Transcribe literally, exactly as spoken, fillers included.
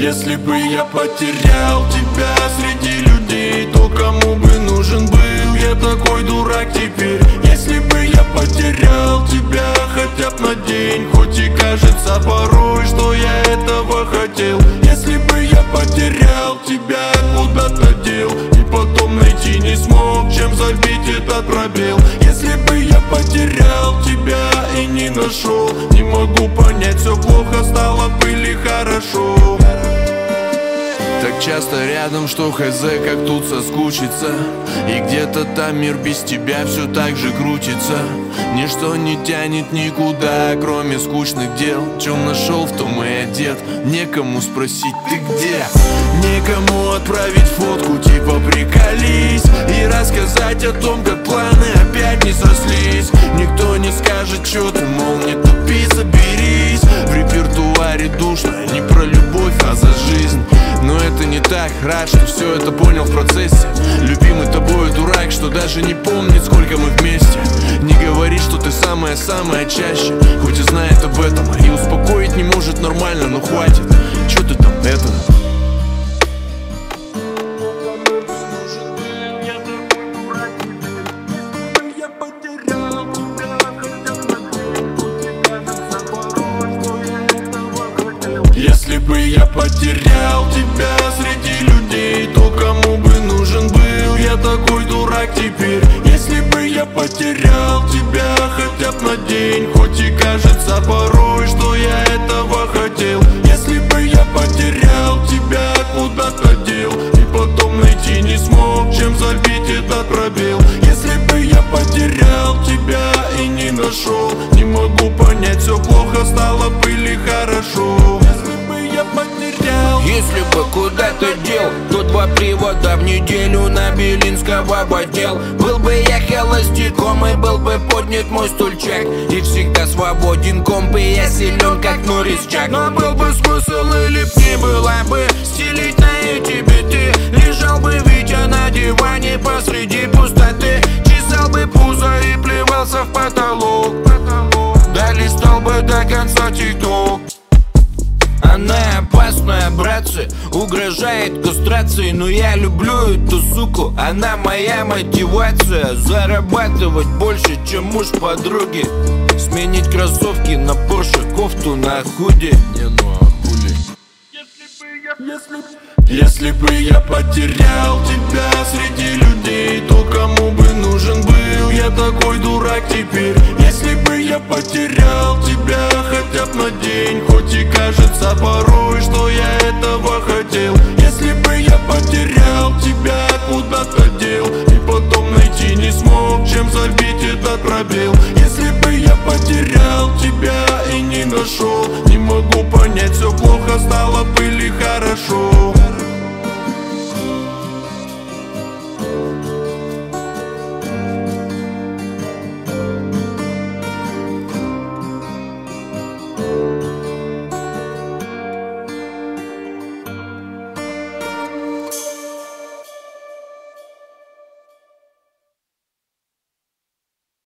Если бы я потерял тебя среди людей, то кому бы нужен был я такой дурак теперь? Если бы я потерял тебя хотя бы на день, хоть и кажется порой, что я этого хотел. Если бы я потерял тебя, куда-то дел, и потом найти не смог, чем забить этот пробел. Если бы я потерял тебя и не нашел, не могу понять, все плохо стало бы или хорошо. Так часто рядом, что хз, как тут соскучиться. И где-то там мир без тебя все так же крутится. Ничто не тянет никуда, кроме скучных дел. Чем нашел, в том и одет. Некому спросить, ты где? Некому отправить фотку, типа приколись, и рассказать о том, как планы опять не срослись. Никто не скажет, что ты, мол, не тупи, заберись. В репертуаре душно, не про любовь, а за жизнь. Но это не так, рад, что все это понял в процессе. Любимый тобой дурак, что даже не помнит, сколько мы вместе. Не говори, что ты самая-самая чаще, хоть и знает об этом, и успокоить не может нормально, но хватит. Че ты там это? Если бы я потерял тебя среди людей, то кому бы нужен был я такой дурак теперь? Если бы я потерял тебя хотя бы на день, хоть и кажется порой, что я этого хотел. Если бы я потерял тебя, куда-то дел, и потом найти не смог, чем забить этот пробел. Если бы я потерял тебя и не нашел, не могу понять, все плохо стало бы или хорошо. Если бы куда-то дел, то два привода в неделю на Белинского в отдел. Был бы я холостяком, и был бы поднят мой стульчак, и всегда свободен комп, и я силен, как Норрис Чак. Но был бы смысл или б не была бы стелить на эти биты. Лежал бы Витя на диване посреди пустоты, чесал бы пузо и плевался в потолок, да листал бы до конца тик-ток. Она опасная, братцы, угрожает кастрацией, но я люблю эту суку, она моя мотивация. Зарабатывать больше, чем муж подруги, сменить кроссовки на Порше, кофту на худи. Не, ну а хули? Если бы я потерял тебя среди людей, то кому бы нужен был я такой дурак теперь? Если бы я потерял тебя хотя бы на день, хоть и кажется порой, что я этого хотел. Если бы я потерял тебя, куда-то дел, и потом найти не смог, чем забить этот пробел. Если бы я потерял тебя и не нашел, не могу понять, все плохо стало бы или хорошо.